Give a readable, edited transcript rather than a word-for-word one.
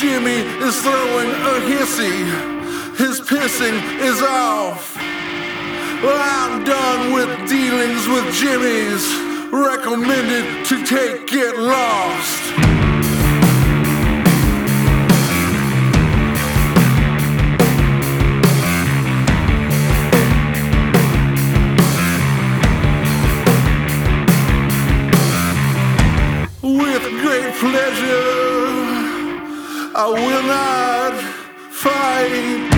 Jimmy is throwing a hissy. His pissing is off. Well, I'm done with dealings with Jimmy's. Recommended to take Get Lost. With great pleasure, I will not fight.